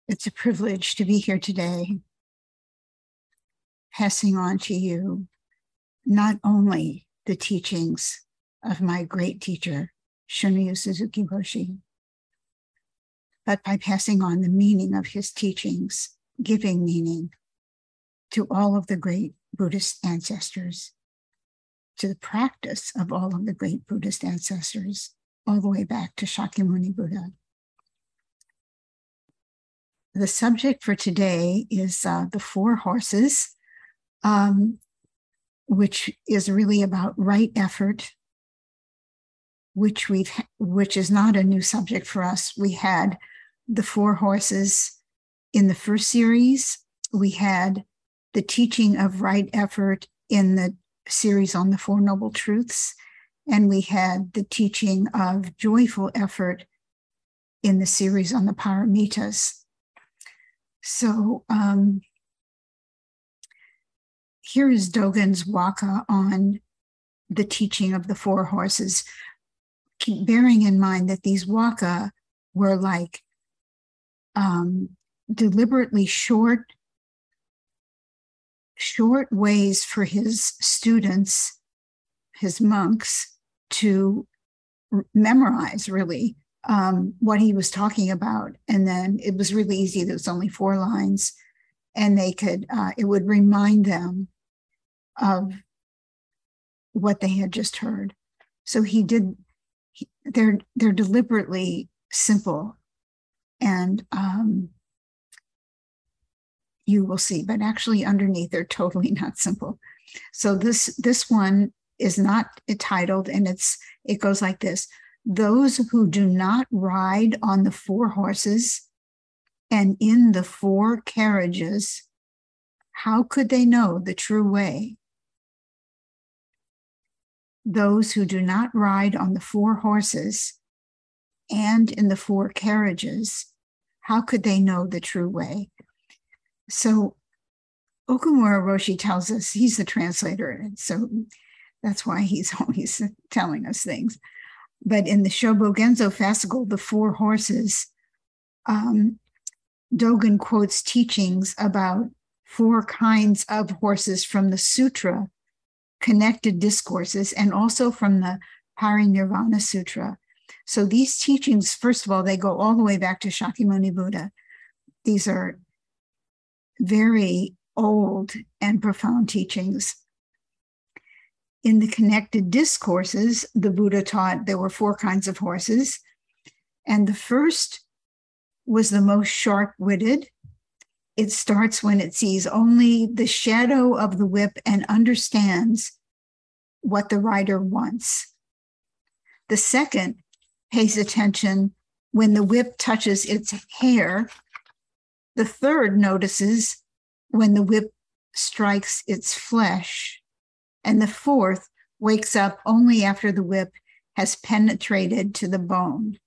It's a privilege to be here today, passing on to you not only the teachings of my great teacher, Shunryu Suzuki Roshi, but by passing on the meaning of his teachings, giving meaning to all of the great Buddhist ancestors, to the practice of all of the great Buddhist ancestors, all the way back to Shakyamuni Buddha. The subject for today is the four horses, which is really about right effort, which is not a new subject for us. We had the four horses in the first series. We had the teaching of right effort in the series on the Four Noble Truths, and we had the teaching of joyful effort in the series on the Paramitas. So here is Dogen's waka on the teaching of the four horses. Keep bearing in mind that these waka were like deliberately short ways for his students, his monks, to memorize really what he was talking about. And then it was really easy. There was only 4 lines, and they could, it would remind them of what they had just heard. So they're deliberately simple, and you will see, but actually underneath they're totally not simple. So this one is not titled, and it goes like this: those who do not ride on the 4 horses and in the 4 carriages, how could they know the true way? Those who do not ride on the 4 horses and in the 4 carriages, how could they know the true way? So Okumura Roshi tells us, he's the translator, and so that's why he's always telling us things. But in the Shobogenzo fascicle, the 4 horses, Dogen quotes teachings about 4 kinds of horses from the Sutra, Connected Discourses, and also from the Parinirvana Sutra. So these teachings, first of all, they go all the way back to Shakyamuni Buddha. These are very old and profound teachings. In the Connected Discourses, the Buddha taught there were 4 kinds of horses, and the first was the most sharp-witted. It starts when it sees only the shadow of the whip and understands what the rider wants. The second pays attention when the whip touches its hair. The third notices when the whip strikes its flesh. And the fourth wakes up only after the whip has penetrated to the bone.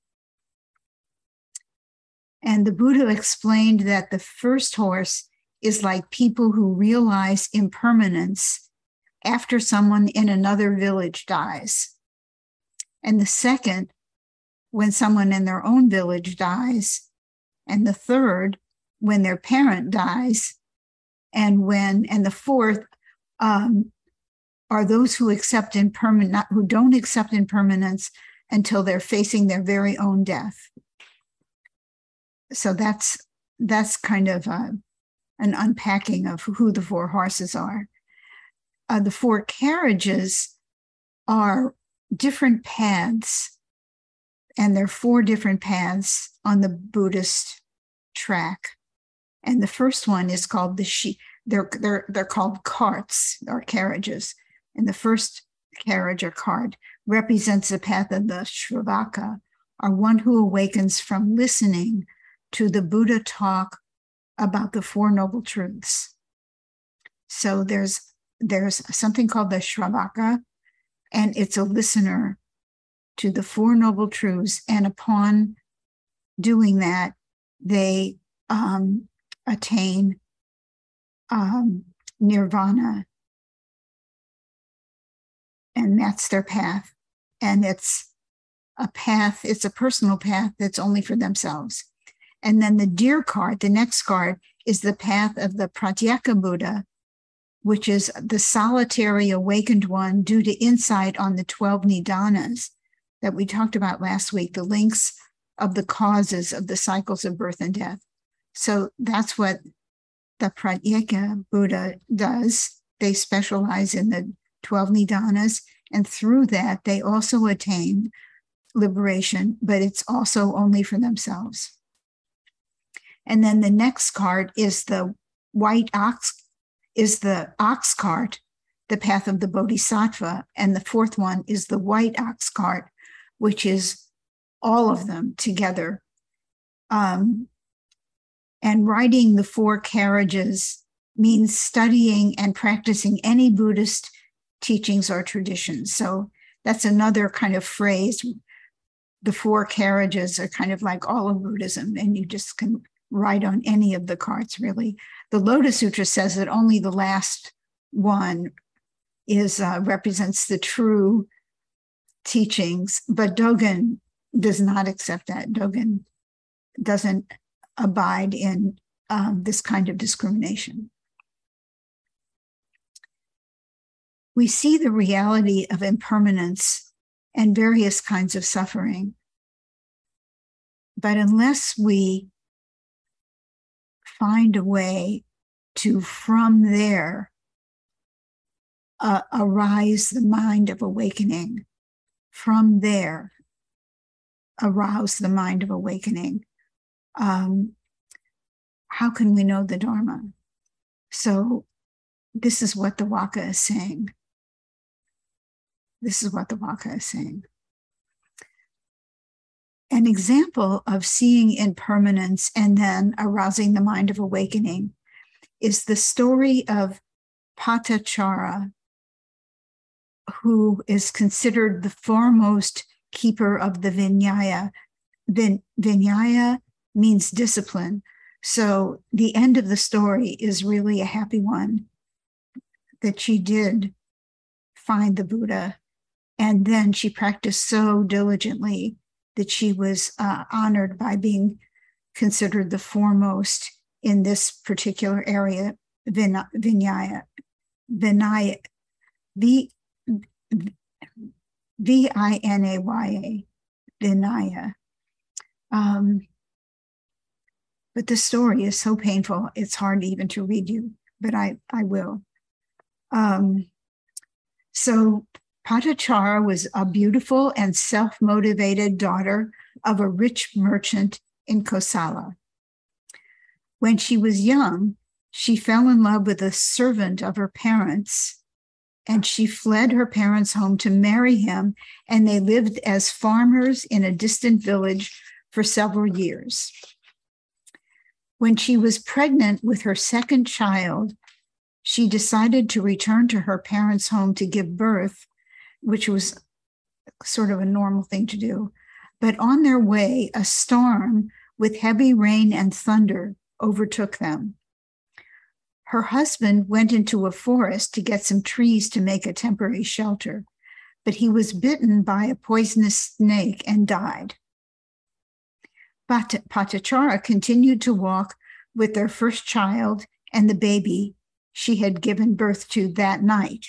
And the Buddha explained that the first horse is like people who realize impermanence after someone in another village dies. And the second, when someone in their own village dies. And the third, when their parent dies. And the fourth are those who who don't accept impermanence until they're facing their very own death. So that's kind of an unpacking of who the 4 horses are. The 4 carriages are different paths, and there are 4 different paths on the Buddhist track. And the first one is called they're called carts or carriages. And the first carriage or cart represents the path of the Shravaka, or one who awakens from listening to the Buddha talk about the 4 Noble Truths. So there's something called the Shravaka, and it's a listener to the 4 Noble Truths. And upon doing that, they attain nirvana. And that's their path. And it's a personal path that's only for themselves. And then the deer card, the next card, is the path of the Pratyeka Buddha, which is the solitary awakened one due to insight on the 12 nidanas that we talked about last week, the links of the causes of the cycles of birth and death. So that's what the Pratyeka Buddha does. They specialize in the 12 nidanas, and through that, they also attain liberation, but it's also only for themselves. And then the next card is the ox cart, the path of the Bodhisattva. And the fourth one is the white ox cart, which is all of them together. And riding the four carriages means studying and practicing any Buddhist teachings or traditions. So that's another kind of phrase. The four carriages are kind of like all of Buddhism, and you just can ride on any of the carts, really. The Lotus Sutra says that only the last one represents the true teachings, but Dogen does not accept that. Dogen doesn't abide in this kind of discrimination. We see the reality of impermanence and various kinds of suffering, but unless we find a way to, from there, arise the mind of awakening, from there, arouse the mind of awakening, how can we know the Dharma? So this is what the Waka is saying. This is what the Waka is saying. An example of seeing impermanence and then arousing the mind of awakening is the story of Patachara, who is considered the foremost keeper of the Vinaya. Vinaya means discipline. So the end of the story is really a happy one, that she did find the Buddha, and then she practiced so diligently that she was honored by being considered the foremost in this particular area, Vinaya, V-I-N-A-Y-A, Vinaya. But the story is so painful, it's hard even to read you, but I will. So Patachara was a beautiful and self-motivated daughter of a rich merchant in Kosala. When she was young, she fell in love with a servant of her parents, and she fled her parents' home to marry him, and they lived as farmers in a distant village for several years. When she was pregnant with her second child, she decided to return to her parents' home to give birth, which was sort of a normal thing to do. But on their way, a storm with heavy rain and thunder overtook them. Her husband went into a forest to get some trees to make a temporary shelter, but he was bitten by a poisonous snake and died. Patachara continued to walk with their first child and the baby she had given birth to that night.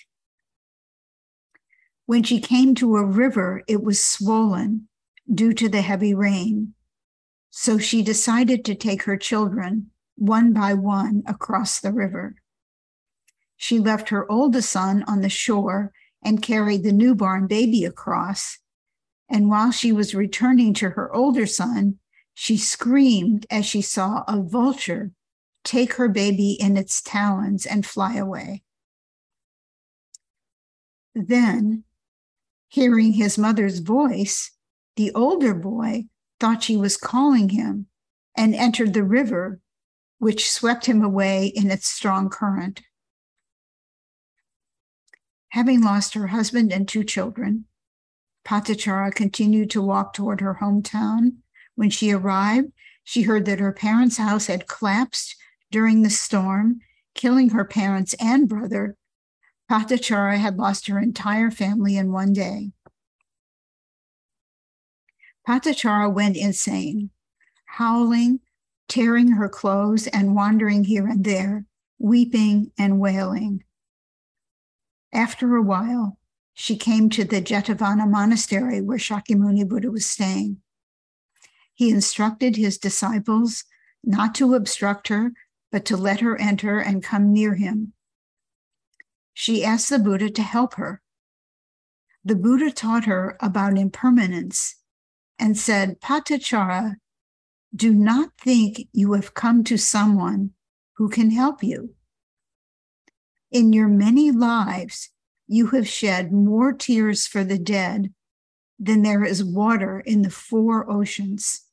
When she came to a river, it was swollen due to the heavy rain. So she decided to take her children one by one across the river. She left her oldest son on the shore and carried the newborn baby across. And while she was returning to her older son, she screamed as she saw a vulture take her baby in its talons and fly away. Then, hearing his mother's voice, the older boy thought she was calling him and entered the river, which swept him away in its strong current. Having lost her husband and 2 children, Patachara continued to walk toward her hometown. When she arrived, she heard that her parents' house had collapsed during the storm, killing her parents and brother. Patachara had lost her entire family in one day. Patachara went insane. Howling, tearing her clothes and wandering here and there, weeping and wailing. After a while, she came to the Jetavana monastery where Shakyamuni Buddha was staying. He instructed his disciples not to obstruct her, but to let her enter and come near him. She asked the Buddha to help her. The Buddha taught her about impermanence and said, Patachara, do not think you have come to someone who can help you. In your many lives, you have shed more tears for the dead than there is water in the 4 oceans.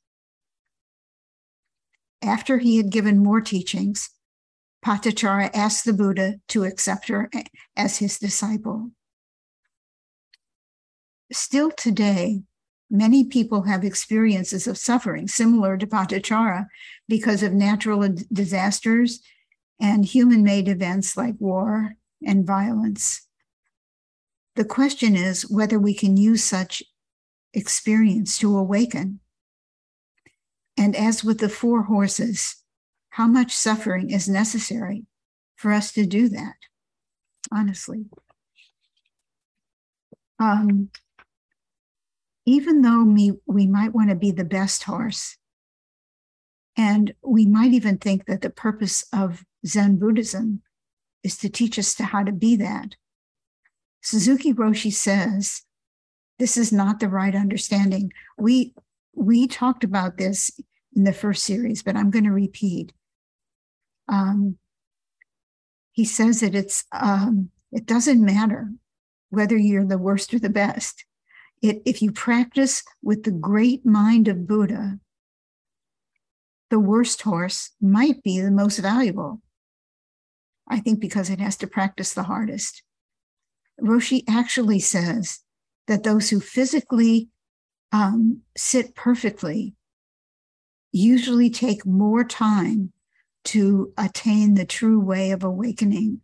After he had given more teachings, Patachara asked the Buddha to accept her as his disciple. Still today, many people have experiences of suffering similar to Patachara because of natural disasters and human-made events like war and violence. The question is whether we can use such experience to awaken. And as with the 4 horses, how much suffering is necessary for us to do that, honestly. Even though we might want to be the best horse, and we might even think that the purpose of Zen Buddhism is to teach us how to be that, Suzuki Roshi says this is not the right understanding. We talked about this in the first series, but I'm going to repeat. He says that it doesn't matter whether you're the worst or the best. If you practice with the great mind of Buddha, the worst horse might be the most valuable. I think because it has to practice the hardest. Roshi actually says that those who physically sit perfectly usually take more time to attain the true way of awakening,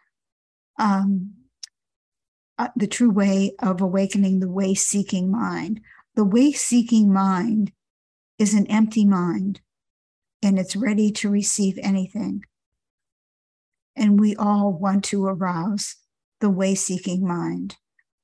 the true way of awakening the way-seeking mind. The way-seeking mind is an empty mind, and it's ready to receive anything. And we all want to arouse the way-seeking mind.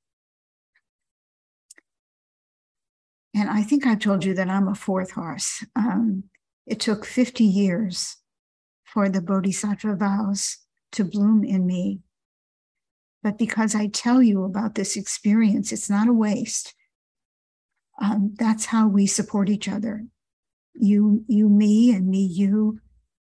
And I think I've told you that I'm a 4th horse. It took 50 years for the Bodhisattva vows to bloom in me. But because I tell you about this experience, it's not a waste. That's how we support each other. You, me, and me, you.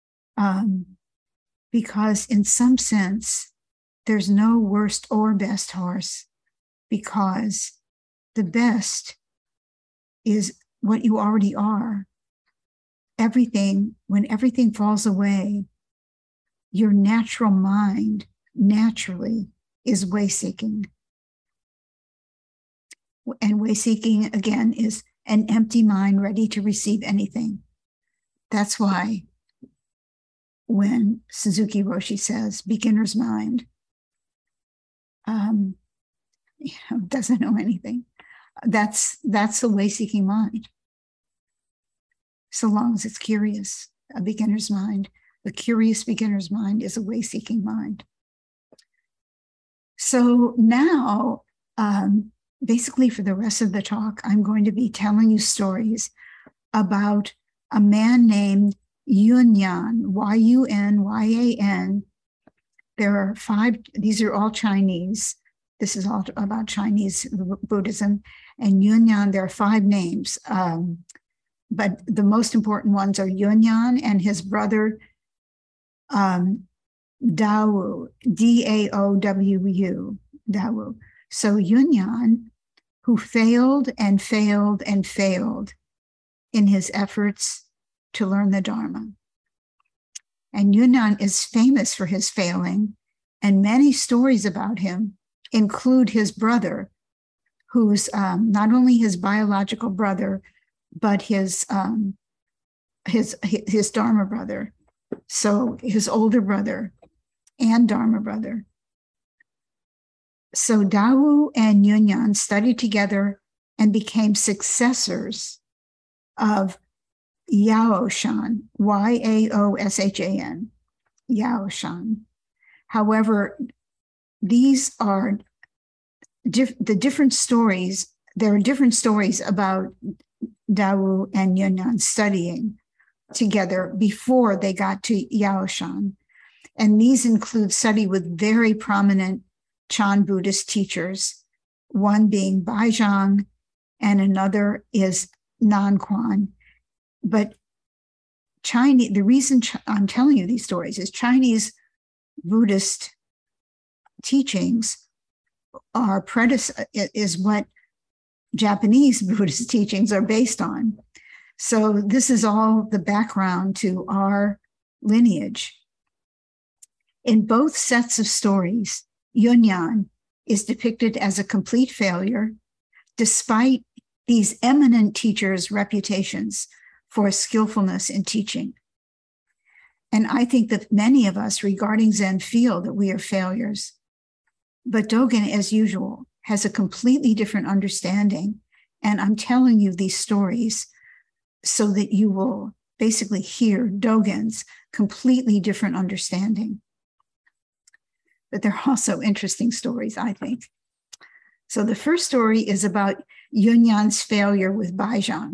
Because in some sense, there's no worst or best horse, because the best is what you already are. When everything falls away, your natural mind naturally is way-seeking. And way-seeking, again, is an empty mind ready to receive anything. That's why when Suzuki Roshi says beginner's mind, doesn't know anything. That's the way-seeking mind. So long as it's curious, a beginner's mind, the curious beginner's mind is a way-seeking mind. So now, basically for the rest of the talk, I'm going to be telling you stories about a man named Yunyan, Y-U-N-Y-A-N. There are 5, these are all Chinese. This is all about Chinese Buddhism. And Yunyan, there are 5 names. But the most important ones are Yunyan and his brother, Dawu, D-A-O-W-U, Dawu. So Yunyan, who failed and failed and failed in his efforts to learn the Dharma. And Yunyan is famous for his failing, and many stories about him include his brother, who's not only his biological brother, but his Dharma brother. So his older brother and Dharma brother. So Dawu and Yunyan studied together and became successors of Yaoshan, Yaoshan, Yaoshan. However, these are the different stories. There are different stories about Dao and Yunyan studying together before they got to Yaoshan. And these include study with very prominent Chan Buddhist teachers, one being Baizhang and another is Nanquan. But Chinese, the reason I'm telling you these stories is Chinese Buddhist teachings are is what Japanese Buddhist teachings are based on. So this is all the background to our lineage. In both sets of stories, Yunyan is depicted as a complete failure, despite these eminent teachers' reputations for skillfulness in teaching. And I think that many of us regarding Zen feel that we are failures. But Dogen, as usual, has a completely different understanding. And I'm telling you these stories so that you will basically hear Dogen's completely different understanding. But they're also interesting stories, I think. So the first story is about Yunyan's failure with Baizhang.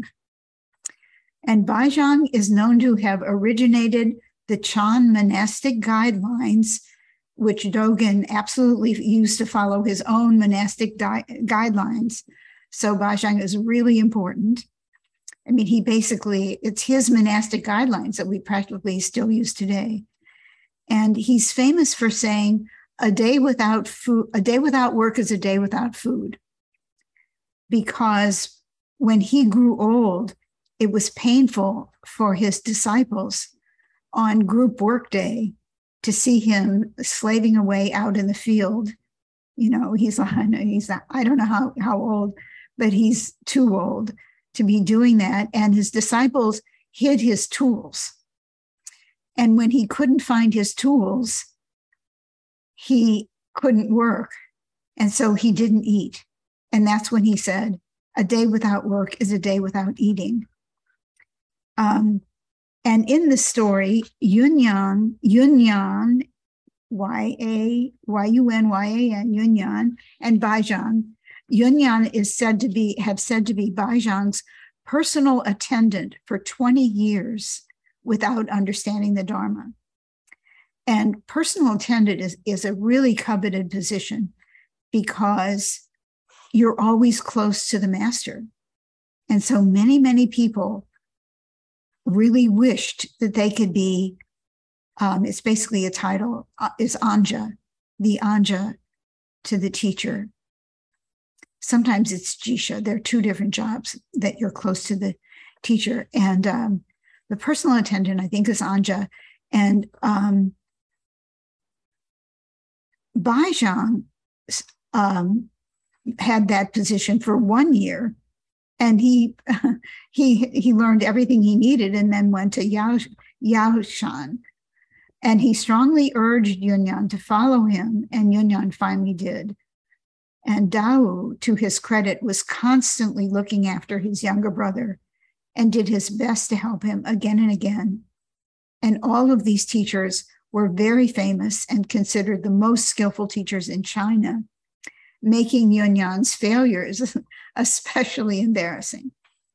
And Baizhang is known to have originated the Chan monastic guidelines, which Dogen absolutely used to follow his own monastic guidelines. So Baizhang is really important. I mean, it's his monastic guidelines that we practically still use today. And he's famous for saying, a day without work is a day without food. Because when he grew old, it was painful for his disciples on group work day to see him slaving away out in the field. You know, I don't know how old, but he's too old to be doing that. And his disciples hid his tools. And when he couldn't find his tools, he couldn't work. And so he didn't eat. And that's when he said, a day without work is a day without eating. And in the story, Yunyan, Y-A-Y-U-N-Y-A-N, Yunyan, and Baizhang. Yunyan is said to be Baizhang's personal attendant for 20 years without understanding the Dharma. And personal attendant is a really coveted position because you're always close to the master. And so many, many people really wished that they could be, it's basically a title, is Anja, the Anja to the teacher. Sometimes it's Jisha. There are two different jobs that you're close to the teacher. And the personal attendant, I think, is Anja. And Baizhang had that position for 1 year, and he learned everything he needed and then went to Yaoshan. And he strongly urged Yunyan to follow him, and Yunyan finally did. And Dao, to his credit, was constantly looking after his younger brother and did his best to help him again and again. And all of these teachers were very famous and considered the most skillful teachers in China, making Yunyan's failures especially embarrassing.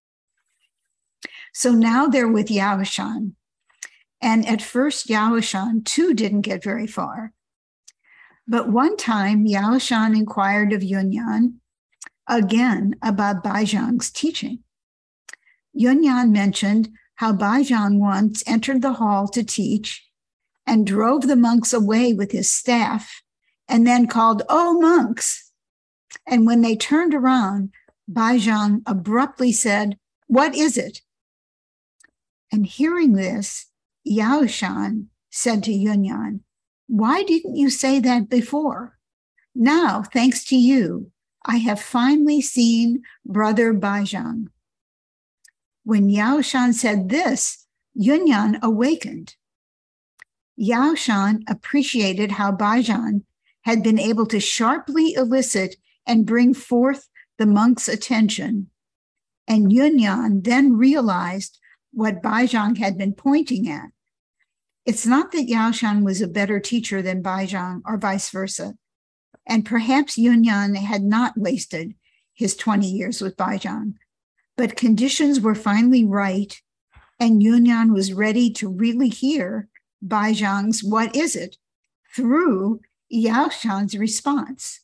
So now they're with Yaoshan. And at first, Yaoshan too didn't get very far. But one time, Yaoshan inquired of Yunyan again about Baizhang's teaching. Yunyan mentioned how Baizhang once entered the hall to teach and drove the monks away with his staff and then called, "Oh, monks." And when they turned around, Baizhang abruptly said, "What is it?" And hearing this, Yaoshan said to Yunyan, "Why didn't you say that before? Now, thanks to you, I have finally seen Brother Baizhang." When Yaoshan said this, Yunyan awakened. Yaoshan appreciated how Baizhang had been able to sharply elicit and bring forth the monk's attention. And Yunyan then realized what Baizhang had been pointing at. It's not that Yaoshan was a better teacher than Baizhang or vice versa. And perhaps Yunyan had not wasted his 20 years with Baizhang, but conditions were finally right, and Yunyan was ready to really hear Baizhang's "what is it?" through Yaoshan's response.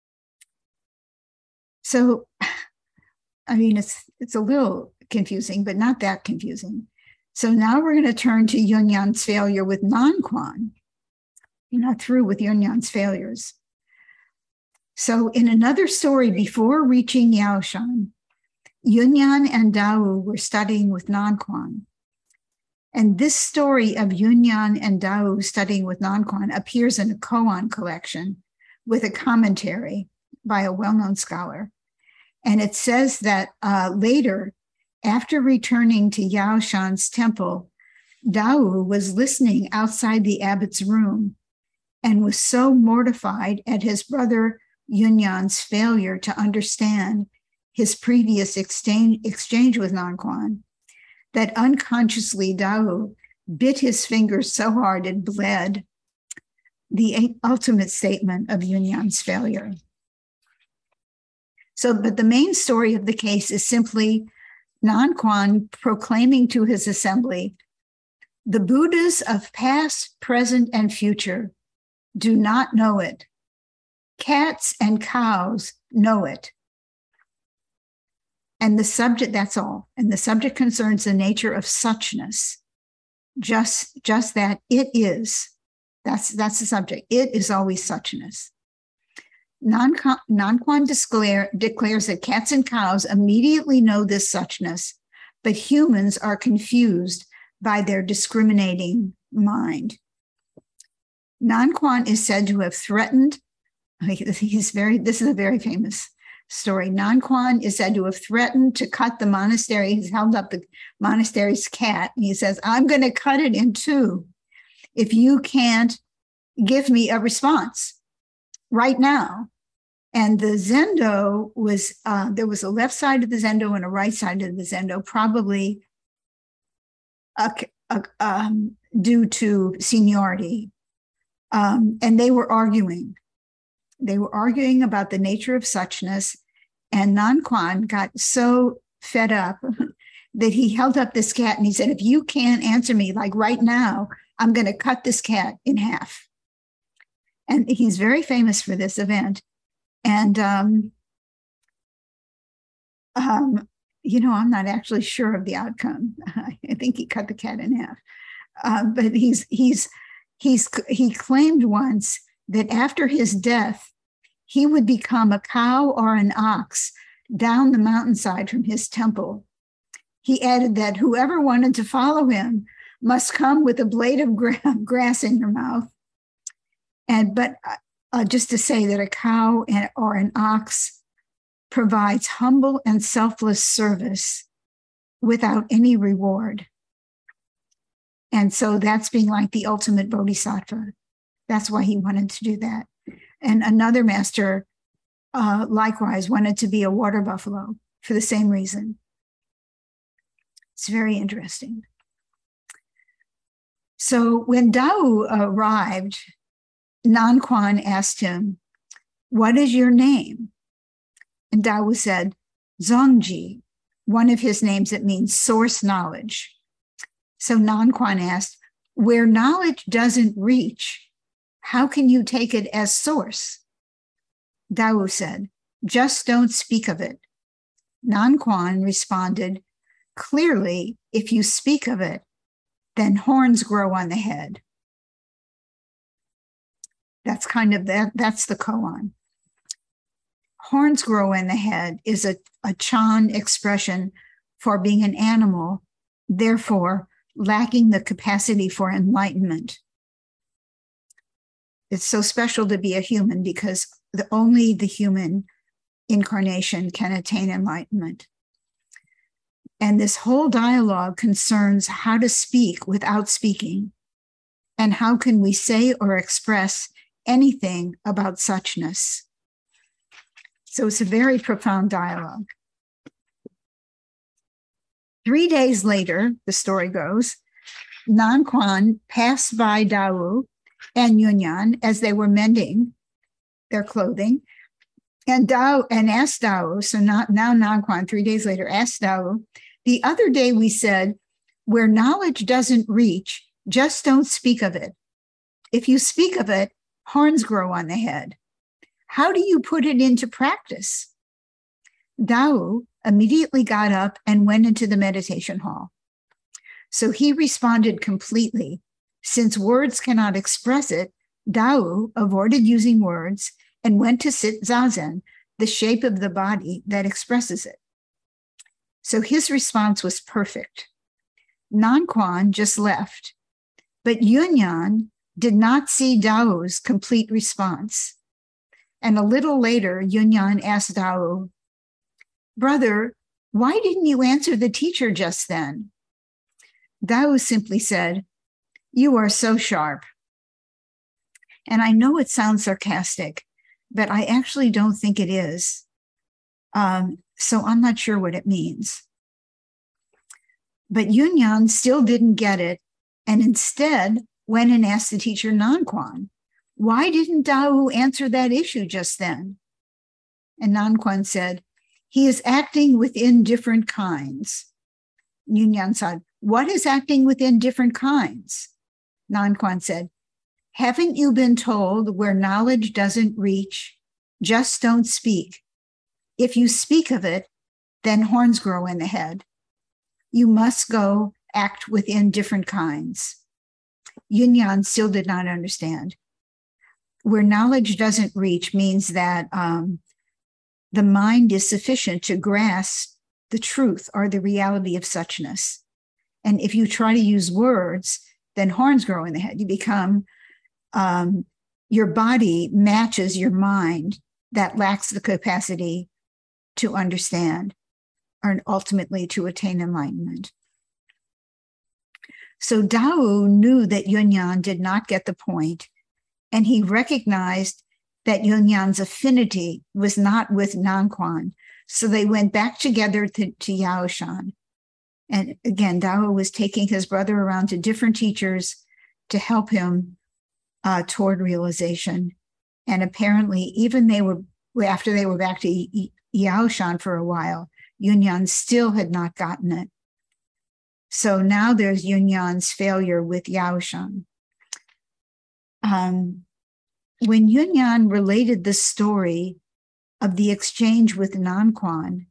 So, I mean, it's a little confusing, but not that confusing. So now we're going to turn to Yunyan's failure with Nanquan. You're not through with Yunyan's failures. So in another story before reaching Yaoshan, Yunyan and Dao were studying with Nanquan. And this story of Yunyan and Dao studying with Nanquan appears in a koan collection with a commentary by a well-known scholar. And it says that later, after returning to Yaoshan's temple, Dao was listening outside the abbot's room and was so mortified at his brother Yunyan's failure to understand his previous exchange with Nanquan that unconsciously Dao bit his fingers so hard it bled, the ultimate statement of Yunyan's failure. So, but the main story of the case is simply Nanquan proclaiming to his assembly, "The Buddhas of past, present, and future do not know it. Cats and cows know it." And the subject, that's all. And the subject concerns the nature of suchness. Just that it is. That's the subject. It is always suchness. Nanquan declares that cats and cows immediately know this suchness, but humans are confused by their discriminating mind. Nanquan is said to have threatened, this is a very famous story. Nanquan is said to have threatened to cut the monastery. He's held up the monastery's cat, and he says, "I'm going to cut it in two if you can't give me a response right now." And the zendo was, there was a left side of the zendo and a right side of the zendo, probably due to seniority. And they were arguing. They were arguing about the nature of suchness, and Nanquan got so fed up that he held up this cat and he said, "If you can't answer me, like right now, I'm going to cut this cat in half." And he's very famous for this event. And, I'm not actually sure of the outcome. I think he cut the cat in half. But he claimed once that after his death, he would become a cow or an ox down the mountainside from his temple. He added that whoever wanted to follow him must come with a blade of grass in their mouth. But just to say that a cow or an ox provides humble and selfless service without any reward. And so that's being like the ultimate bodhisattva. That's why he wanted to do that. And another master likewise wanted to be a water buffalo for the same reason. It's very interesting. So when Dao arrived, Nanquan asked him, "What is your name?" And Dao said, "Zongji," one of his names that means source knowledge. So Nanquan asked, "Where knowledge doesn't reach, how can you take it as source?" Dao said, "Just don't speak of it." Nanquan responded, "Clearly, if you speak of it, then horns grow on the head." That's kind of that's the koan. Horns grow in the head is a Chan expression for being an animal, therefore lacking the capacity for enlightenment. It's so special to be a human because only the human incarnation can attain enlightenment. And this whole dialogue concerns how to speak without speaking, and how can we say or express anything about suchness. So it's a very profound dialogue. 3 days later, the story goes, Nan Quan passed by Dao and Yunyan as they were mending their clothing, and asked Dao, so now Nan Quan, 3 days later, asked Dao, the other day we said, where knowledge doesn't reach, just don't speak of it. If you speak of it, horns grow on the head. How do you put it into practice? Dao immediately got up and went into the meditation hall. So he responded completely. Since words cannot express it, Dao avoided using words and went to sit zazen, the shape of the body that expresses it. So his response was perfect. Nan Quan just left, but Yunyan did not see Dao's complete response. And a little later, Yunyan asked Dao, brother, why didn't you answer the teacher just then? Dao simply said, you are so sharp. And I know it sounds sarcastic, but I actually don't think it is. So I'm not sure what it means. But Yunyan still didn't get it, and instead went and asked the teacher Nan Quan, why didn't Dao answer that issue just then? And Nan Quan said, he is acting within different kinds. Yunyan said, what is acting within different kinds? Nan Quan said, haven't you been told where knowledge doesn't reach, just don't speak. If you speak of it, then horns grow in the head. You must go act within different kinds. Yunyan still did not understand. Where knowledge doesn't reach means that the mind is sufficient to grasp the truth or the reality of suchness. And if you try to use words, then horns grow in the head. You become, your body matches your mind that lacks the capacity to understand or ultimately to attain enlightenment. So Dao knew that Yunyan did not get the point, and he recognized that Yunyan's affinity was not with Nan Quan. So they went back together to Yaoshan. And again, Dao was taking his brother around to different teachers to help him toward realization. And apparently, even after they were back to Yaoshan for a while, Yunyan still had not gotten it. So now there's Yunyan's failure with Yaoshan. When Yunyan related the story of the exchange with Nan Quan,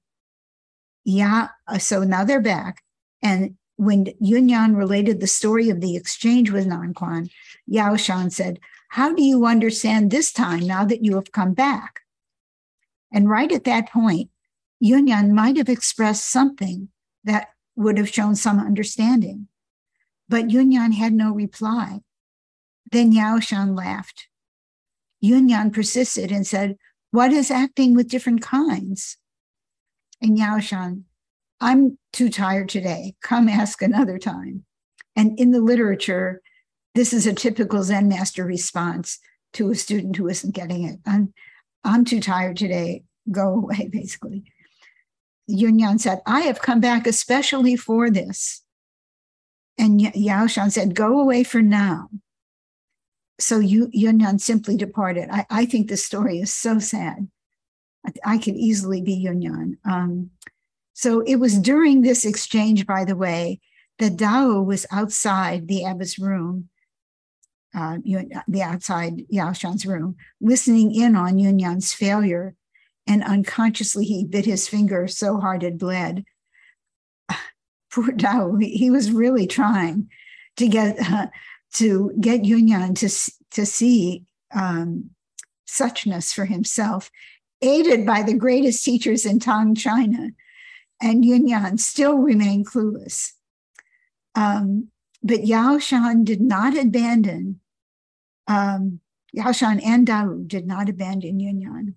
so now they're back. And when Yunyan related the story of the exchange with Nan Quan, Yaoshan said, how do you understand this time now that you have come back? And right at that point, Yunyan might have expressed something that would have shown some understanding, but Yunyan had no reply. Then Yaoshan laughed. Yunyan persisted and said, what is acting with different kinds? And Yaoshan, I'm too tired today. Come ask another time. And in the literature, this is a typical Zen master response to a student who isn't getting it. I'm too tired today. Go away, basically. Yunyan said, I have come back especially for this. And Yaoshan said, go away for now. So Yunyan simply departed. I think this story is so sad. I could easily be Yunyan. So it was during this exchange, by the way, that Dao was outside the abbot's room, the outside Yaoshan's room, listening in on Yunyan's failure. And unconsciously, he bit his finger so hard it bled. Poor Dao, he was really trying to get Yunyan to see suchness for himself, aided by the greatest teachers in Tang China. And Yunyan still remained clueless. But Yaoshan did not abandon, Yaoshan and Dao did not abandon Yunyan.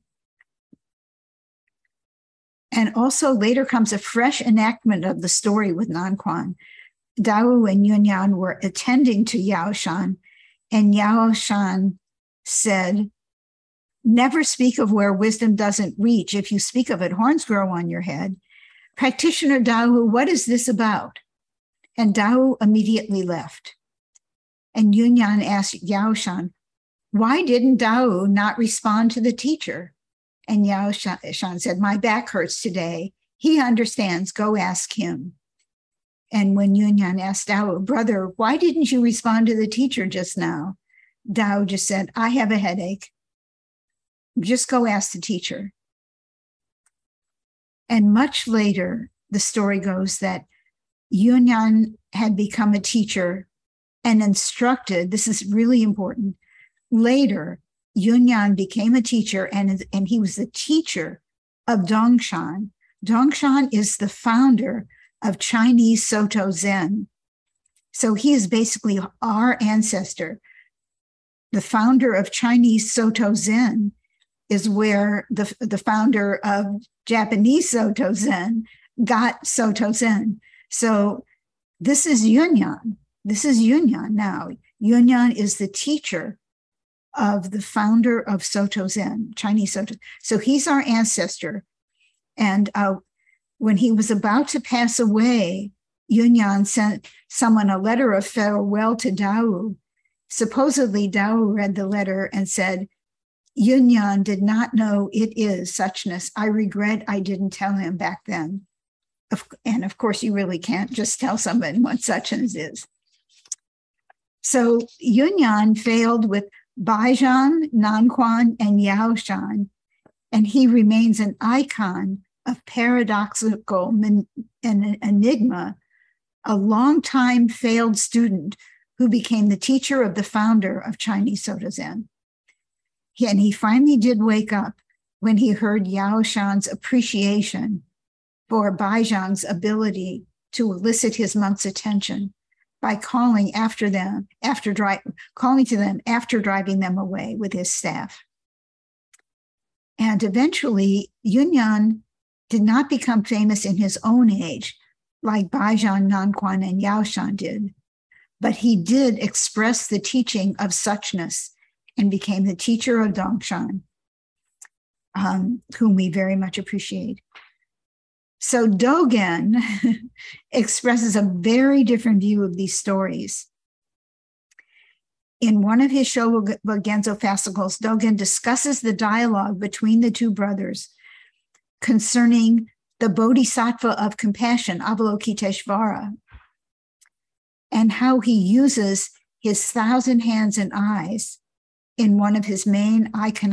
And also later comes a fresh enactment of the story with Nan Quan. Dao and Yunyan were attending to Yaoshan, and Yaoshan said, never speak of where wisdom doesn't reach. If you speak of it, horns grow on your head. Practitioner Dao, what is this about? And Dao immediately left. And Yunyan asked Yao Shan, why didn't Dao not respond to the teacher? And Yao Shan said, my back hurts today. He understands. Go ask him. And when Yunyan asked Dao, brother, why didn't you respond to the teacher just now? Dao just said, I have a headache. Just go ask the teacher. And much later, the story goes that Yunyan had become a teacher and instructed, this is really important. Later, Yunyan became a teacher and he was the teacher of Dongshan. Dongshan is the founder of Chinese Soto Zen. So he is basically our ancestor. The founder of Chinese Soto Zen is where the founder of Japanese Soto Zen got Soto Zen. So this is Yunyan. This is Yunyan now. Yunyan is the teacher of the founder of Soto Zen, Chinese Soto. So he's our ancestor. And when he was about to pass away, Yunyan sent someone a letter of farewell to Dao. Supposedly, Dao read the letter and said, Yunyan did not know it is suchness. I regret I didn't tell him back then. And of course, you really can't just tell someone what suchness is. So Yunyan failed with Baizhan, Nanquan, and Yaoshan, and he remains an icon of paradoxical enigma, a longtime failed student who became the teacher of the founder of Chinese Soto Zen. And he finally did wake up when he heard Yao Shan's appreciation for Baizhan's ability to elicit his monk's attention by calling to them after driving them away with his staff. And eventually, Yunyan did not become famous in his own age, like Baizhan, Nanquan, and Yaoshan did, but he did express the teaching of suchness and became the teacher of Dongshan, whom we very much appreciate. So Dogen expresses a very different view of these stories. In one of his Shobogenzo fascicles, Dogen discusses the dialogue between the two brothers concerning the bodhisattva of compassion, Avalokiteshvara, and how he uses his 1,000 hands and eyes in one of his main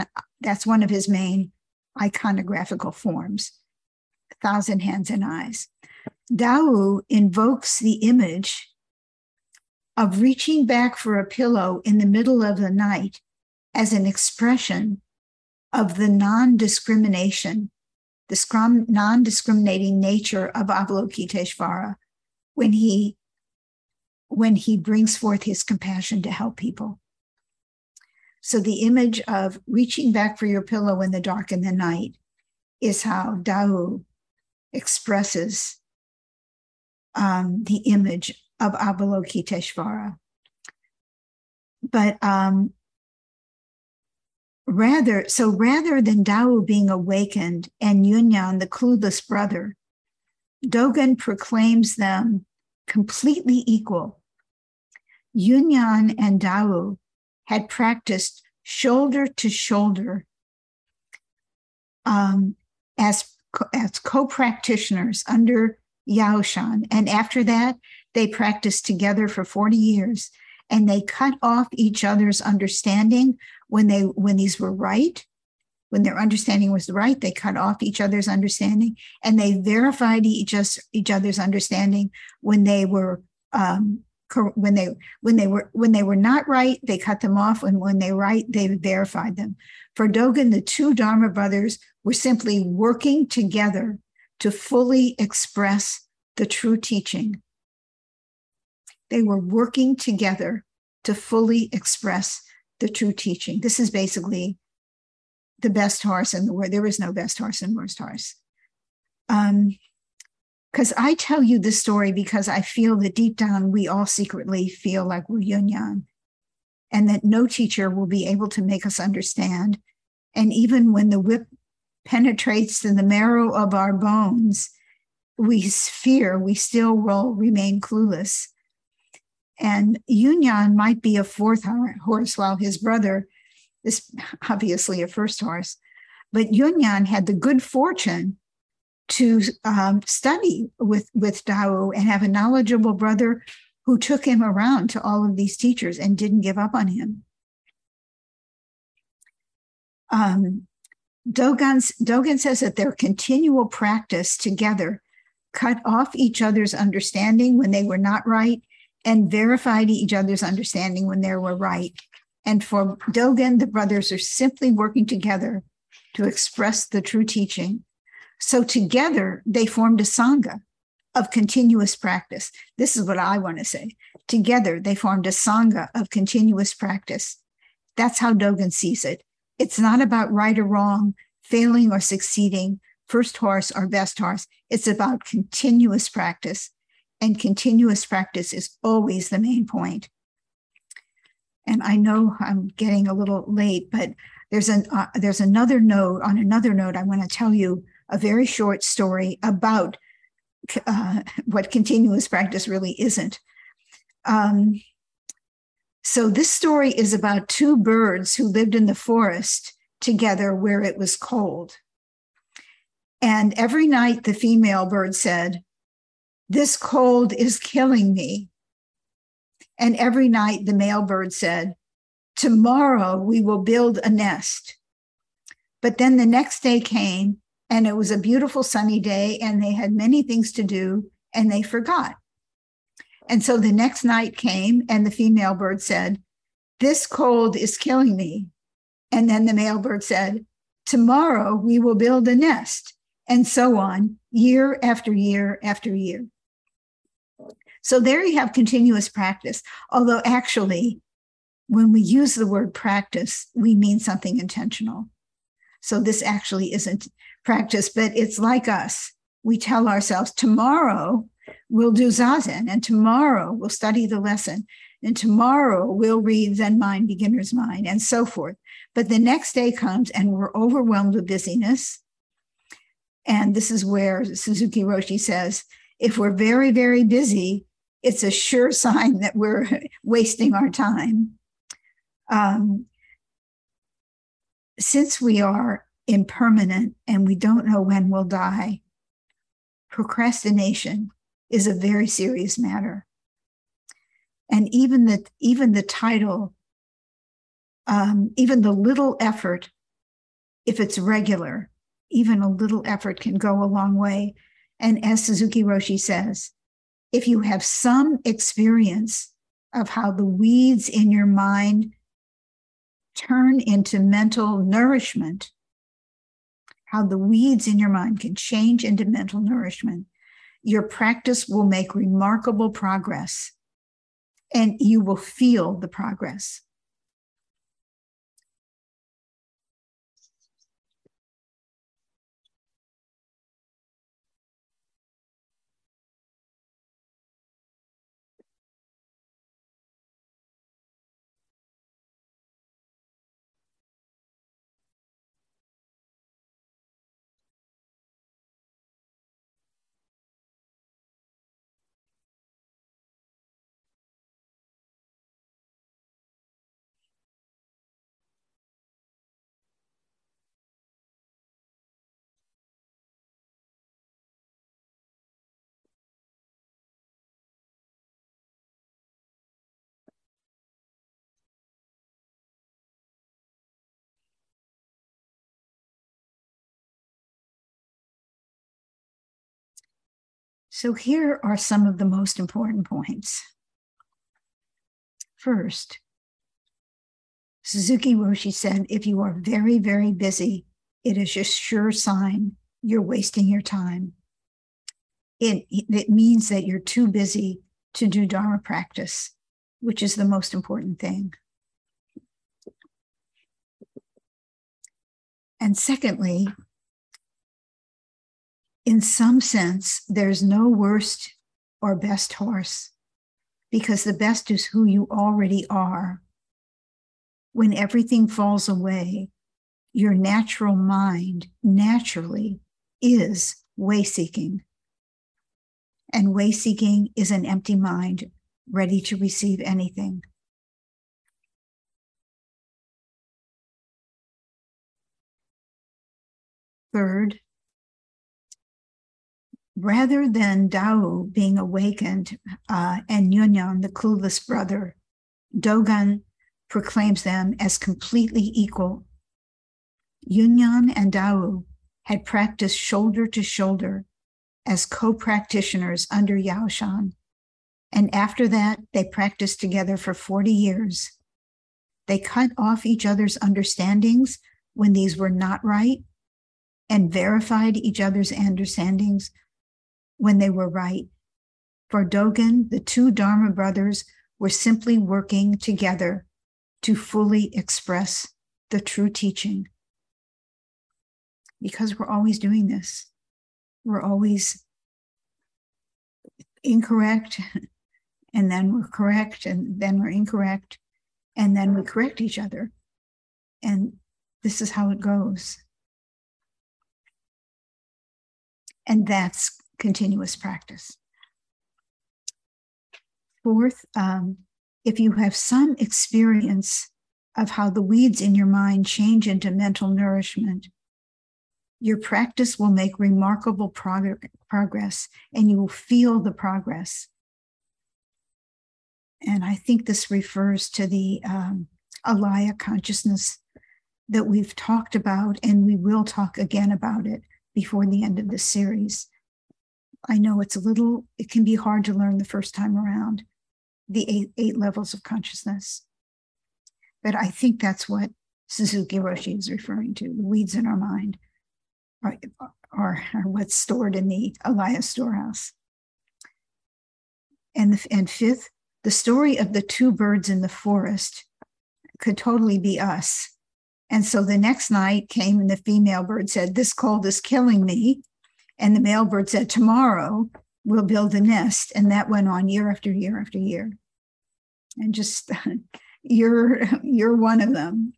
iconographical forms, 1,000 hands and eyes. Dao invokes the image of reaching back for a pillow in the middle of the night as an expression of the non-discriminating nature of Avalokiteshvara when he brings forth his compassion to help people. So the image of reaching back for your pillow in the dark in the night is how Dao expresses the image of Avalokiteshvara. But rather than Dao being awakened and Yunyan, the clueless brother, Dogen proclaims them completely equal. Yunyan and Dao had practiced shoulder to shoulder as co-practitioners under Yaoshan. And after that, they practiced together for 40 years. And they cut off each other's understanding when these were right. When their understanding was right, they cut off each other's understanding, and they verified each other's understanding when they were when they were not right, they cut them off, and when they were right, they verified them. For Dogen, the two Dharma brothers were simply working together to fully express the true teaching. They were working together to fully express the true teaching. This is basically the best horse in the world. There is no best horse and worst horse. Because I tell you this story because I feel that deep down we all secretly feel like we're Yunyan, and that no teacher will be able to make us understand. And even when the whip penetrates to the marrow of our bones, we fear, we still will remain clueless. And Yunyan might be a fourth horse, while his brother is obviously a first horse. But Yunyan had the good fortune to study with Dao and have a knowledgeable brother who took him around to all of these teachers and didn't give up on him. Dogen says that their continual practice together cut off each other's understanding when they were not right and verified each other's understanding when they were right. And for Dogen, the brothers are simply working together to express the true teaching. So together, they formed a Sangha of continuous practice. This is what I want to say. Together, they formed a Sangha of continuous practice. That's how Dogen sees it. It's not about right or wrong, failing or succeeding, first horse or best horse. It's about continuous practice. And continuous practice is always the main point. And I know I'm getting a little late, but there's another note. On another note, I want to tell you a very short story about what continuous practice really isn't. So this story is about two birds who lived in the forest together where it was cold. And every night the female bird said, "This cold is killing me." And every night the male bird said, "Tomorrow we will build a nest." But then the next day came, and it was a beautiful sunny day, and they had many things to do, and they forgot. And so the next night came, and the female bird said, "This cold is killing me." And then the male bird said, "Tomorrow we will build a nest," and so on, year after year after year. So there you have continuous practice, although actually, when we use the word practice, we mean something intentional. So this actually isn't practice, but it's like us. We tell ourselves, tomorrow we'll do Zazen, and tomorrow we'll study the lesson, and tomorrow we'll read Zen Mind, Beginner's Mind, and so forth. But the next day comes and we're overwhelmed with busyness. And this is where Suzuki Roshi says, if we're very, very busy, it's a sure sign that we're wasting our time. Since we are impermanent and we don't know when we'll die, procrastination is a very serious matter. And even the title, even the little effort, if it's regular, even a little effort can go a long way. And as Suzuki Roshi says, if you have some experience of how the weeds in your mind turn into mental nourishment, how the weeds in your mind can change into mental nourishment, your practice will make remarkable progress, and you will feel the progress. So here are some of the most important points. First, Suzuki Roshi said, if you are very, very busy, it is a sure sign you're wasting your time. It means that you're too busy to do Dharma practice, which is the most important thing. And secondly, in some sense, there's no worst or best horse, because the best is who you already are. When everything falls away, your natural mind naturally is way-seeking. and way seeking is an empty mind, ready to receive anything. Third, rather than Tao being awakened and Yunyan, the clueless brother, Dogen proclaims them as completely equal. Yunyan and Tao had practiced shoulder to shoulder as co-practitioners under Yaoshan. And after that, they practiced together for 40 years. They cut off each other's understandings when these were not right and verified each other's understandings when they were right. For Dogen, the two Dharma brothers were simply working together to fully express the true teaching. Because we're always doing this. We're always incorrect, and then we're correct, and then we're incorrect, and then we correct each other. And this is how it goes. And that's continuous practice. Fourth, if you have some experience of how the weeds in your mind change into mental nourishment, your practice will make remarkable progress, and you will feel the progress. And I think this refers to the Alaya consciousness that we've talked about, and we will talk again about it before the end of this series. I know it can be hard to learn the first time around, the eight levels of consciousness. But I think that's what Suzuki Roshi is referring to, the weeds in our mind. Are what's stored in the Alaya storehouse. And fifth, the story of the two birds in the forest could totally be us. And so the next night came and the female bird said, "This cold is killing me." And the male bird said, "Tomorrow we'll build a nest." And that went on year after year after year. And just, you're one of them.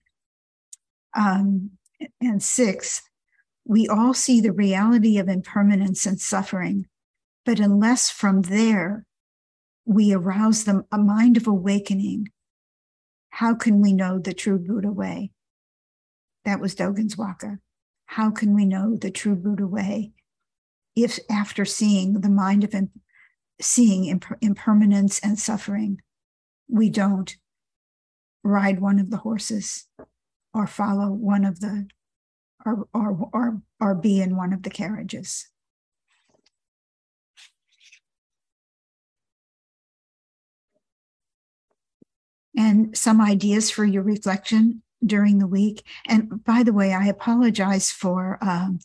And sixth, we all see the reality of impermanence and suffering, but unless from there we arouse a mind of awakening, how can we know the true Buddha way? That was Dogen's Waka. How can we know the true Buddha way if after seeing the mind of seeing impermanence and suffering, we don't ride one of the horses or follow one of the or be in one of the carriages. And some ideas for your reflection during the week. And by the way, I apologize for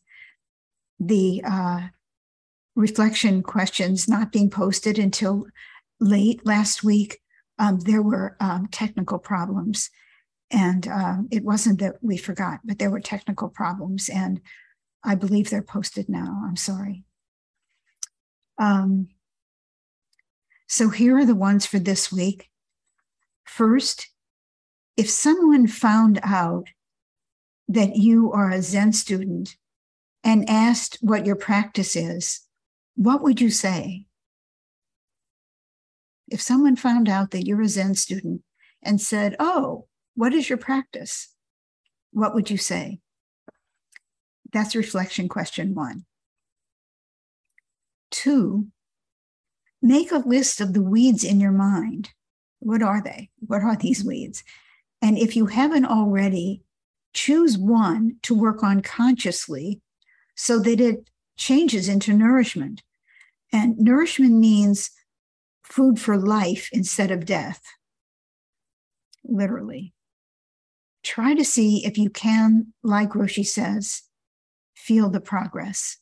the reflection questions not being posted until late last week. There were technical problems. And it wasn't that we forgot, but there were technical problems. And I believe they're posted now. I'm sorry. So here are the ones for this week. First, if someone found out that you are a Zen student and asked what your practice is, what would you say? If someone found out that you're a Zen student and said, "Oh, what is your practice?" What would you say? That's reflection question 1. 2, make a list of the weeds in your mind. What are they? What are these weeds? And if you haven't already, choose one to work on consciously so that it changes into nourishment. And nourishment means food for life instead of death, literally. Try to see if you can, like Roshi says, feel the progress.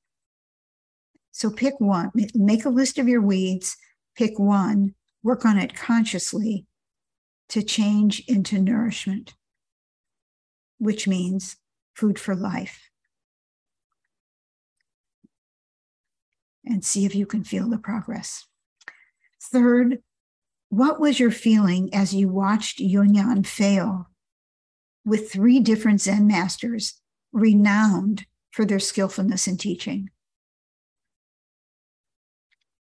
So pick one, make a list of your weeds, pick one, work on it consciously to change into nourishment, which means food for life. And see if you can feel the progress. Third, what was your feeling as you watched Yunyan fail with 3 different Zen masters renowned for their skillfulness in teaching?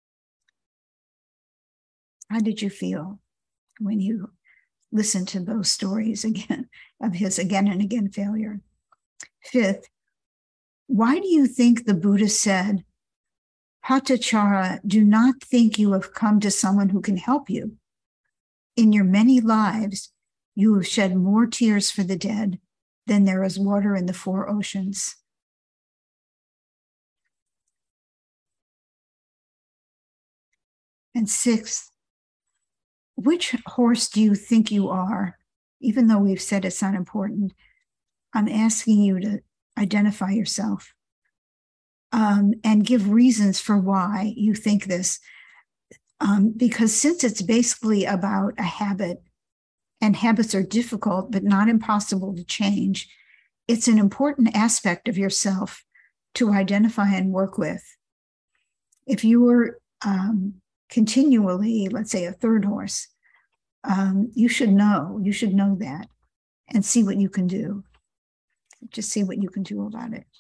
How did you feel when you listened to those stories again of his again and again failure? Fifth, why do you think the Buddha said, Patachara, do not think you have come to someone who can help you? In your many lives, you have shed more tears for the dead than there is water in the four oceans. And sixth, which horse do you think you are? Even though we've said it's not important, I'm asking you to identify yourself and give reasons for why you think this. Because since it's basically about a habit, and habits are difficult but not impossible to change, it's an important aspect of yourself to identify and work with. If you were continually, let's say, a third horse, you should know that and see what you can do. Just see what you can do about it.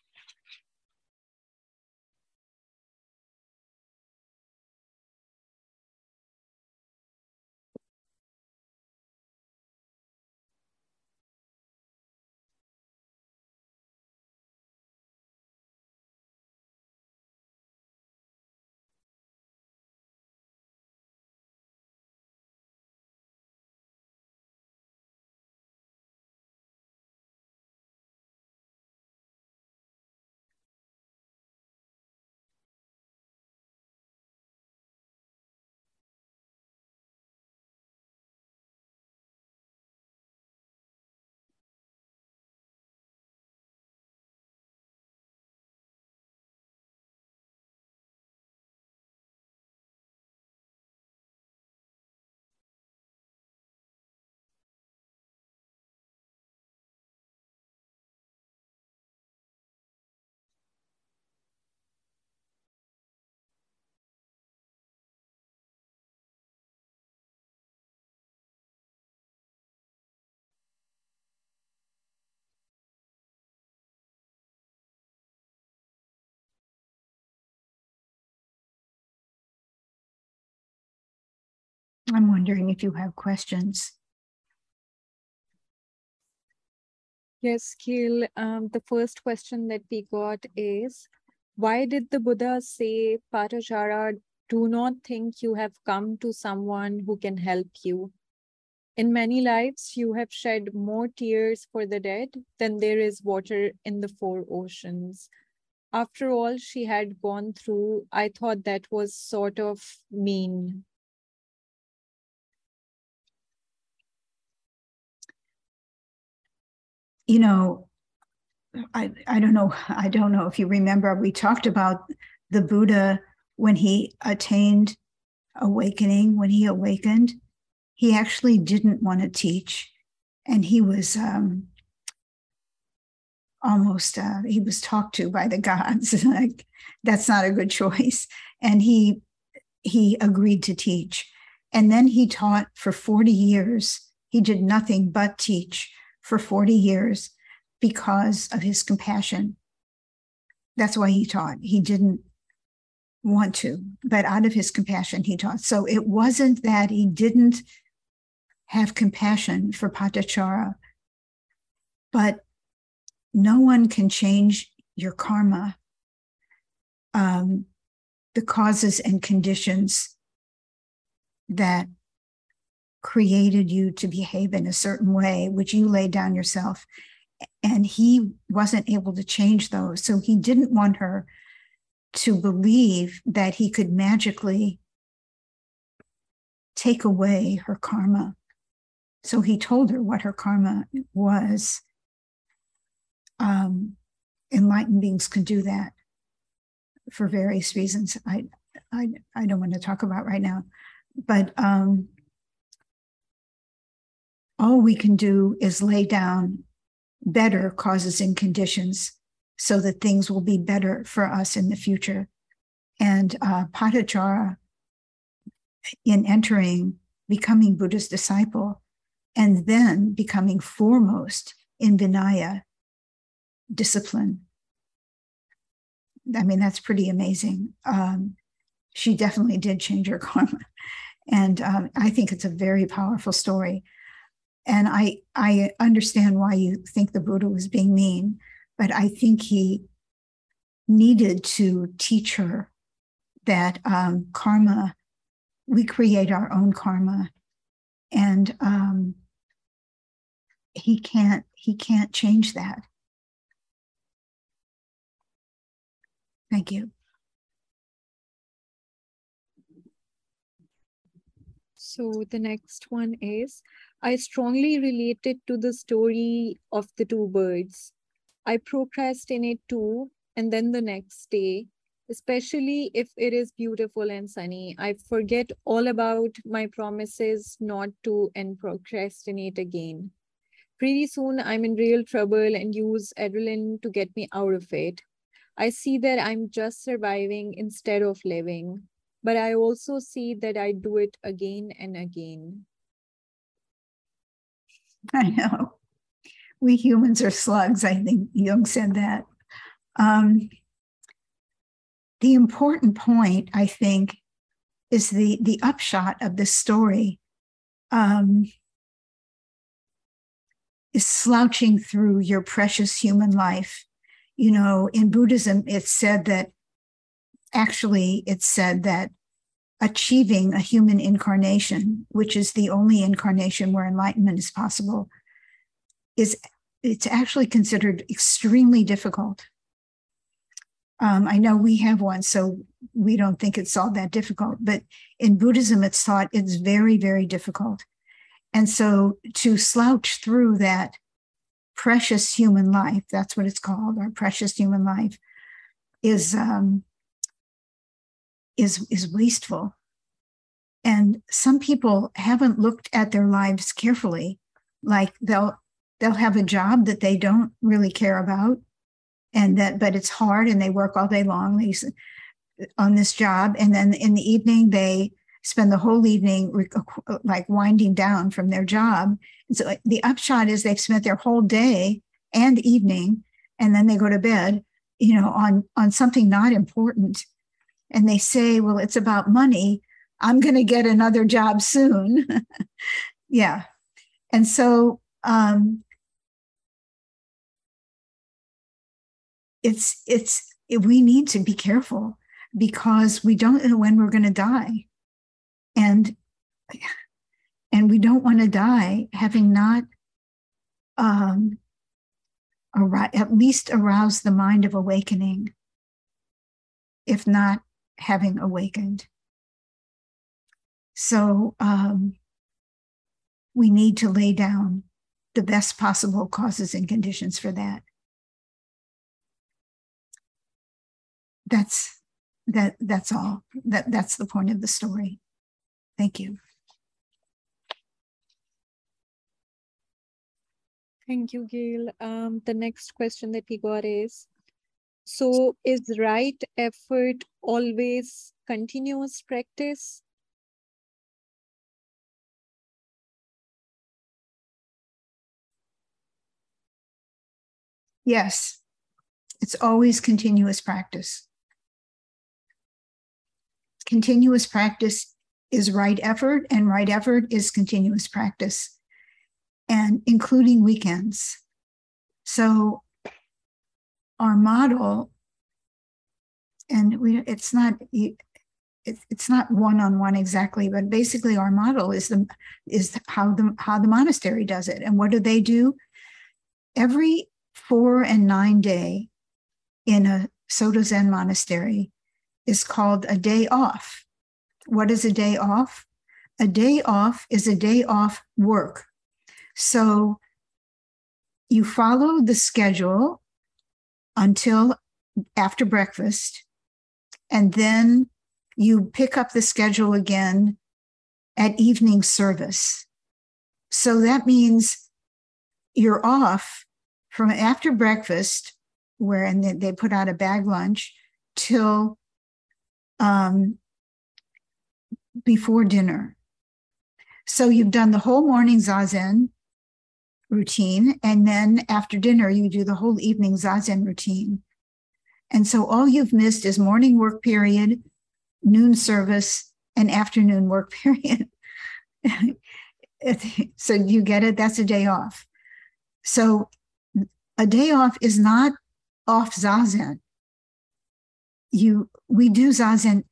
I'm wondering if you have questions. Yes, Keel. The first question that we got is, why did the Buddha say, Patachara, do not think you have come to someone who can help you? In many lives, you have shed more tears for the dead than there is water in the four oceans. After all she had gone through, I thought that was sort of mean. You know, I don't know. I don't know if you remember, we talked about the Buddha when he attained awakening, when he awakened, he actually didn't want to teach. And he was he was talked to by the gods. Like, that's not a good choice. And he agreed to teach. And then he taught for 40 years. He did nothing but teach for 40 years because of his compassion. That's why he taught. He didn't want to, but out of his compassion, he taught. So it wasn't that he didn't have compassion for Patachara, but no one can change your karma, the causes and conditions that created you to behave in a certain way, which you laid down yourself. And he wasn't able to change those. So he didn't want her to believe that he could magically take away her karma. So he told her what her karma was. Enlightened beings can do that for various reasons I don't want to talk about right now. But all we can do is lay down better causes and conditions so that things will be better for us in the future. And Patachara, in becoming Buddha's disciple, and then becoming foremost in Vinaya discipline. I mean, that's pretty amazing. She definitely did change her karma. And I think it's a very powerful story. And I understand why you think the Buddha was being mean, but I think he needed to teach her that karma, we create our own karma, and he can't change that. Thank you. So the next one is, I strongly related to the story of the two birds. I procrastinate too, and then the next day, especially if it is beautiful and sunny, I forget all about my promises not to and procrastinate again. Pretty soon, I'm in real trouble and use adrenaline to get me out of it. I see that I'm just surviving instead of living, but I also see that I do it again and again. I know. We humans are slugs. I think Jung said that. The important point, I think, is the upshot of this story is slouching through your precious human life. You know, in Buddhism, it's said that achieving a human incarnation, which is the only incarnation where enlightenment is possible, it's actually considered extremely difficult. I know we have one, so we don't think it's all that difficult, but in Buddhism, it's thought it's very, very difficult. And so to slouch through that precious human life, that's what it's called, our precious human life, is wasteful. And some people haven't looked at their lives carefully. Like they'll have a job that they don't really care about, but it's hard, and they work all day long on this job, and then in the evening they spend the whole evening like winding down from their job. And so the upshot is they've spent their whole day and evening, and then they go to bed, you know, on something not important. And they say, well, it's about money. I'm going to get another job soon. Yeah. And so we need to be careful, because we don't know when we're going to die. And we don't want to die having not at least aroused the mind of awakening, if not having awakened. So we need to lay down the best possible causes and conditions for that. That's all. That's the point of the story. Thank you. Thank you, Gail. The next question that we got is, so is right effort always continuous practice? Yes, it's always continuous practice. Continuous practice is right effort, and right effort is continuous practice, and including weekends. So our model, and it's not one-on-one exactly, but basically our model is how the monastery does it. And what do? Every 4 and 9 day in a Soto Zen monastery is called a day off. What is a day off? A day off is a day off work. So you follow the schedule until after breakfast, and then you pick up the schedule again at evening service. So that means you're off from after breakfast, and they put out a bag lunch, till before dinner. So you've done the whole morning Zazen routine, and then after dinner, you do the whole evening Zazen routine. And so all you've missed is morning work period, noon service, an afternoon work period. So you get it? That's a day off. So a day off is not off Zazen. We do Zazen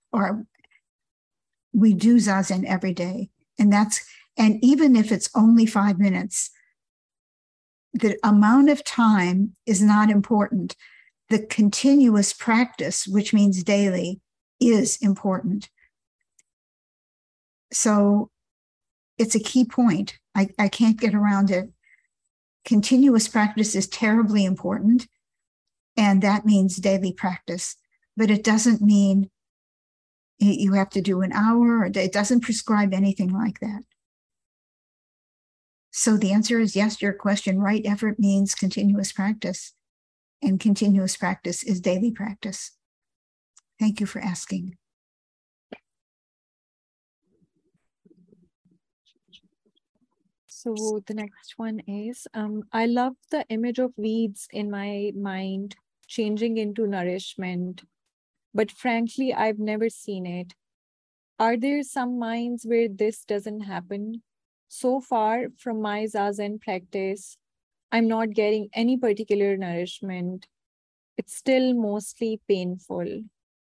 every day. And even if it's only 5 minutes, the amount of time is not important. The continuous practice, which means daily, is important. So it's a key point. I can't get around it. Continuous practice is terribly important, and that means daily practice. But it doesn't mean you have to do an hour, or it doesn't prescribe anything like that. So the answer is yes to your question. Right effort means continuous practice, and continuous practice is daily practice. Thank you for asking. So the next one is, I love the image of weeds in my mind changing into nourishment, but frankly, I've never seen it. Are there some minds where this doesn't happen? So far from my Zazen practice, I'm not getting any particular nourishment. It's still mostly painful.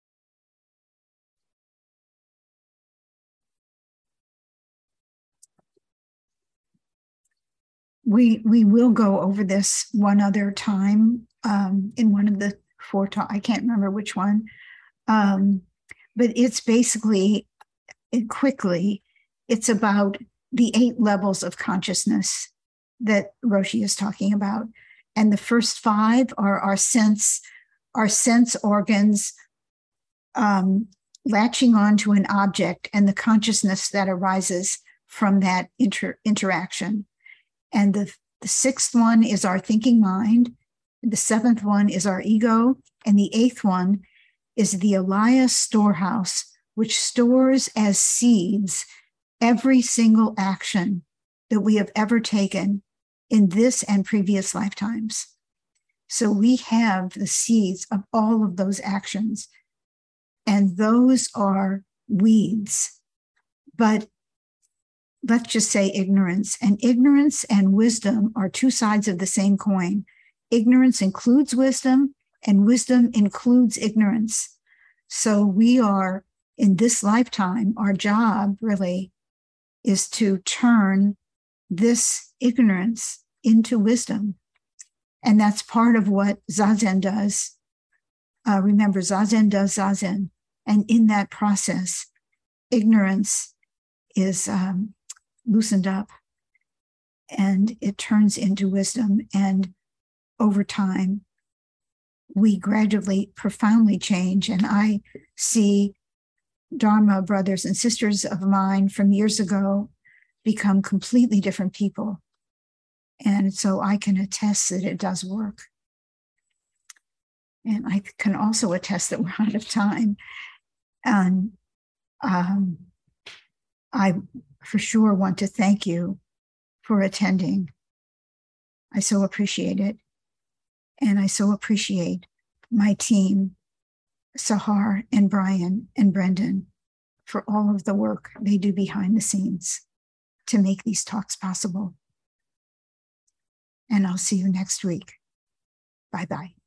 We will go over this one other time in one of the 4 talks. I can't remember which one. But it's basically, quickly, it's about the 8 levels of consciousness that Roshi is talking about. And the first 5 are our sense organs latching onto an object and the consciousness that arises from that interaction. And the 6th one is our thinking mind. The 7th one is our ego. And the 8th one is the Alaya storehouse, which stores as seeds every single action that we have ever taken in this and previous lifetimes. So we have the seeds of all of those actions, and those are weeds. But let's just say ignorance. And ignorance and wisdom are 2 sides of the same coin. Ignorance includes wisdom, and wisdom includes ignorance. So we are, in this lifetime, our job really is to turn this ignorance into wisdom. And that's part of what Zazen does. Remember, Zazen does Zazen. And in that process, ignorance is loosened up and it turns into wisdom. And over time, we gradually, profoundly change. And I see Dharma brothers and sisters of mine from years ago become completely different people. And so I can attest that it does work. And I can also attest that we're out of time. And I for sure want to thank you for attending. I so appreciate it. And I so appreciate my team, Sahar and Brian and Brendan, for all of the work they do behind the scenes to make these talks possible. And I'll see you next week. Bye-bye.